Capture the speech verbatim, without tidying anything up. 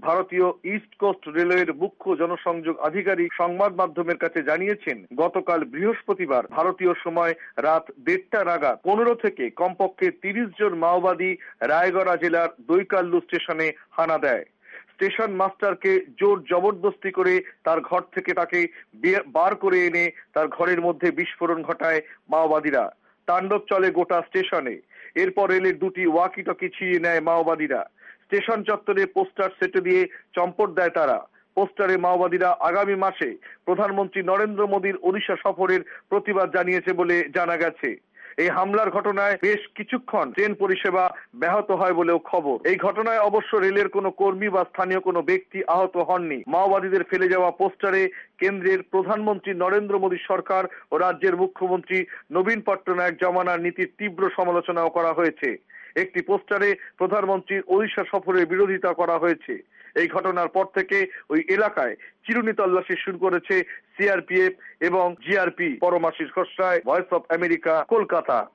ভারতীয় east coast রেলওয়ের মুখ্য জনসংযোগ আধিকারিক সংবাদ মাধ্যমের কাছে জানিয়েছেন, গতকাল বৃহস্পতিবার ভারতীয় সময় রাত দেড়টা নাগাদ পনেরো থেকে কমপক্ষে তিরিশ জন মাওবাদী রায়গড়া জেলার দৈকাল্লু স্টেশনে হানা দেয়। স্টেশন মাস্টারকে জোর জবরদস্তি করে তার ঘর থেকে তাকে বার করে এনে তার ঘরের মধ্যে বিস্ফোরণ ঘটায় মাওবাদীরা। তাণ্ডব চলে গোটা স্টেশনে। এরপর রেলের দুটি ওয়াকি টকি ছিঁড়ে নেয় মাওবাদীরা। স্টেশন চত্বরে পোস্টার সেটে দিয়ে চম্পট দেয় তারা। পোস্টারে মাওবাদীরা আগামী মাসে প্রধানমন্ত্রী নরেন্দ্র মোদীর ওড়িশা সফরের প্রতিবাদ জানিয়েছে বলে জানা গেছে। এই হামলার ঘটনায় বেশ কিছুক্ষণ ট্রেন পরিষেবা ব্যাহত হয় বলেও খবর। এই ঘটনায় অবশ্য রেলের কোনো কর্মী বা স্থানীয় কোনো ব্যক্তি আহত হননি। মাওবাদীদের ফেলে যাওয়া পোস্টারে কেন্দ্রের প্রধানমন্ত্রী নরেন্দ্র মোদী সরকার ও রাজ্যের মুখ্যমন্ত্রী নবীন পট্টনায়ক জমানার নীতির তীব্র সমালোচনাও করা হয়েছে। একটি পোস্টারে প্রধানমন্ত্রীর ওড়িশা সফরের বিরোধিতা করা হয়েছে। এই ঘটনার পর থেকে ওই এলাকায় চিরুনি তল্লাশি শুরু করেছে সিআরপিএফ এবং GRP. Paramashis Khosray, voice of America, Kolkata.